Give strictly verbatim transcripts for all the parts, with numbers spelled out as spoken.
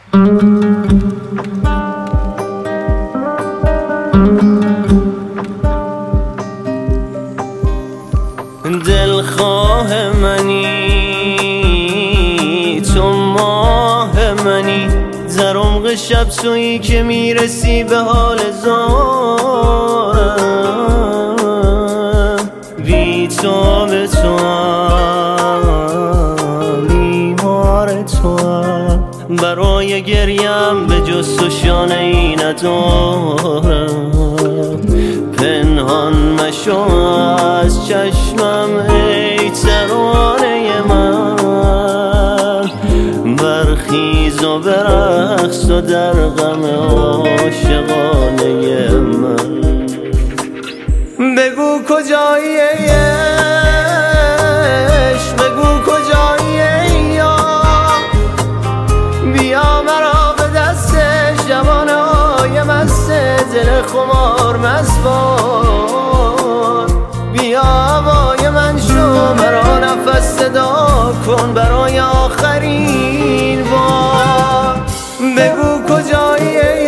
دلخواه منی، تو ماه منی، در عمق شب تویی که میرسی به حال زارم. بی تو به تو بیمار تو، برای گریم به جز تو شانه ای ندارم. پنهان مشو از چشمم ای ترانه من، برخیز و برقص و در غم عاشقانه من. بگو کجایی ای عشق، بگو کجایی ای یار، بیا مرا به دست شبانه های مست دل خمار مسوار. بیا هوای من شو، مرا نفس صدا کن برای آخرین بار. بگو کجایی ای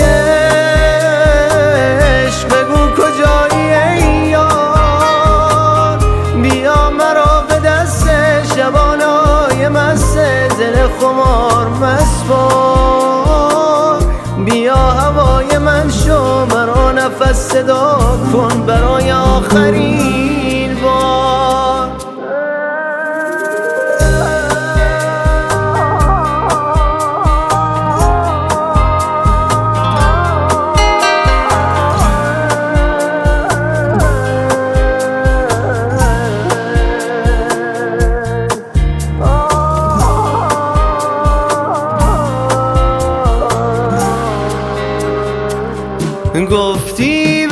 عشق، بگو کجایی ای یار، بیا مرا به دست شبانه های مست دل خمار مسوار. بیا هوای من شو، مرا نفس صدا کن برای آخرین بار. گفتی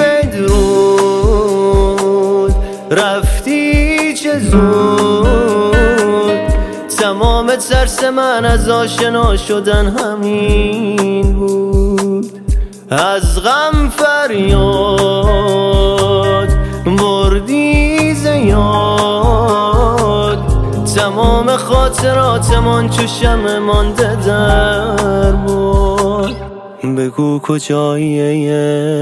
بدرود، رفتی چه زود، تمام ترس من از آشنا شدن همین بود. از غم فریاد بردی ز یاد، تمام خاطراتمان چو شمع مانده در باد. بگو کجایی ای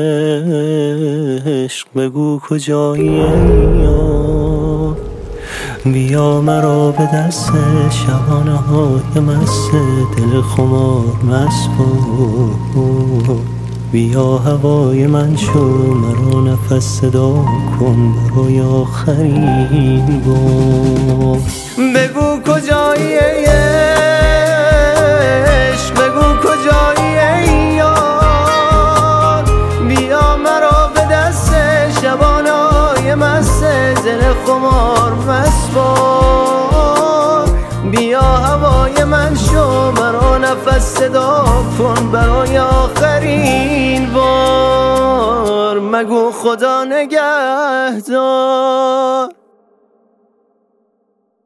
عشق، بگو کجایی ای یار، بیا مرا به دست شبانه های مست دل خمار مسوار. بیا هوای من شو، مرا نفس صدا کن برای آخرین بار. بگو کجایی ای عشق، بگو کجایی ای یار، بیا مرا به دست شبانه های مست دل خمار مسوار. بیا هوای من شو، مرا نفس صدا کن برای آخرین بار. مگو خدا نگهدار.